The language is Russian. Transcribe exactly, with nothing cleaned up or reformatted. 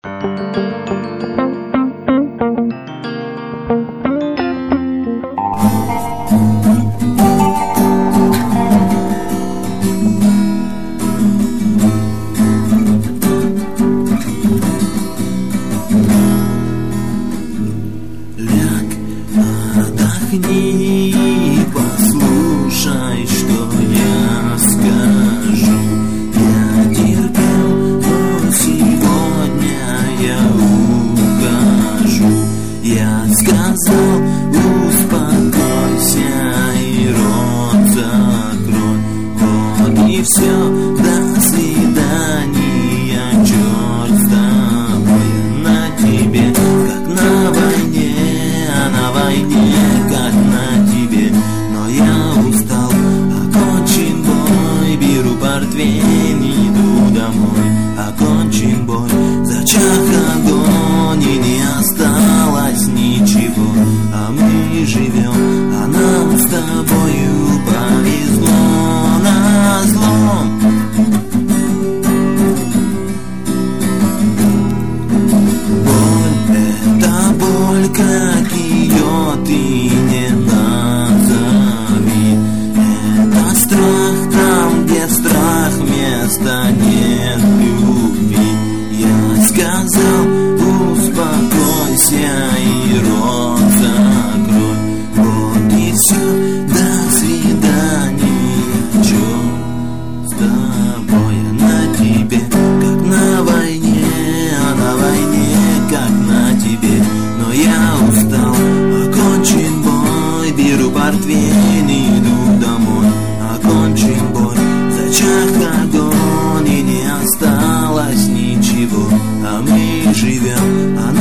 Отдохни, послушай, что я скажу. Я терпел, но сегодня я ухожу. Я сказал, успокойся и рот закрой. Вот и все, до свидания, черт с тобой. На тебе, как на войне, а на войне как на тебе. Но я устал, окончен бой, беру портвейн, иду домой. Окончен бой, зачах огонь, и не осталось ничего. А мы живем, а нам с тобою повезло назло. Боль — это боль, как ее ты не назови. Это страх там, где страх места нет любви. Я сказал, успокойся и рот закрой. Вот и все, до свидания, черт с тобой. На тебе, как на войне, а на войне как на тебе. Но я устал, окончен бой, беру портвейн, иду домой. Окончен бой, зачах огонь, и не осталось ничего. А мы живем, а